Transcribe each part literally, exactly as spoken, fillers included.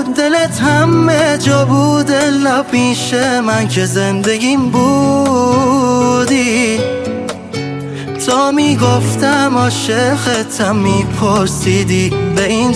بود دلت همه جا بود الا پیش من که زندگیم بودی. تا میگفتم عاشقتم میپرسیدی به این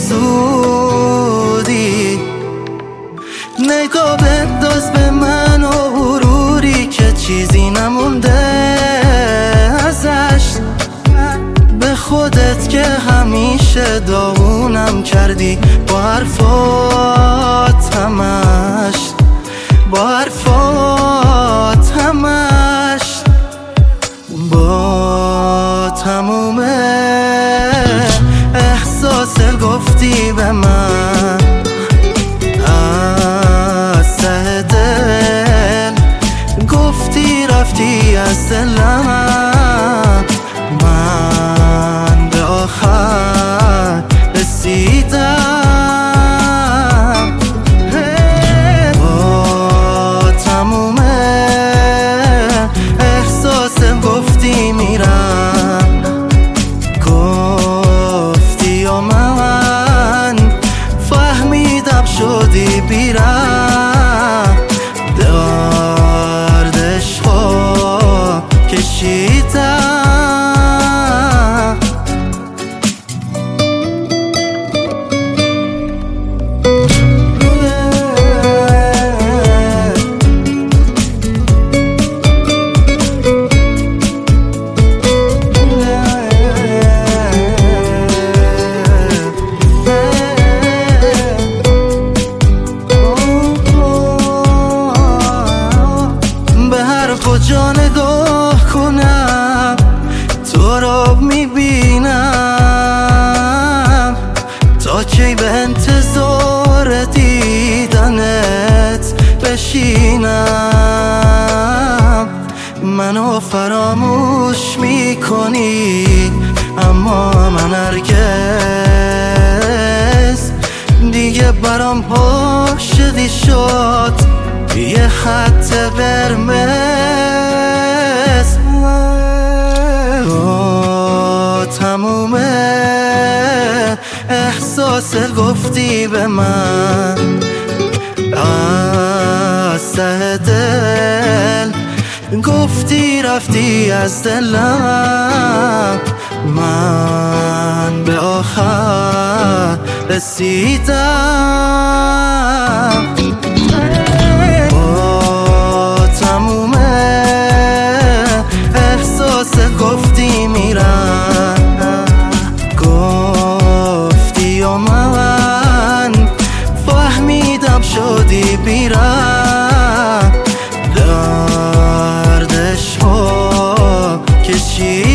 زودی. نگاه بنداز به من و غروری که چیزی نمونده ازش. به خودت که همیشه داغونم کردی با حرفات همش، با حرفات همش. با تموم احساس گفتی به من از ته دل، گفتی رفتی از دلم. من به آخر رسیدم. با تموم احساس گفتی میرم، گفتی و من فهمیدم شدی بیرم. درد عشقو کشیدم. کجا نگاه کنم تو رو میبینم، تا کی به انتظار دیدنت بشینم. منو فراموش میکنی اما من هرگز دیگه برام عاشقی شد یه خط قرمز. با تموم احساس گفتی به من از ته دل، گفتی رفتی از دلم. من به آخر رسیدم. تموم احساس گفتی میرم، گفتی و من فهمیدم شدی بیرم. درد عشقو کشیدم.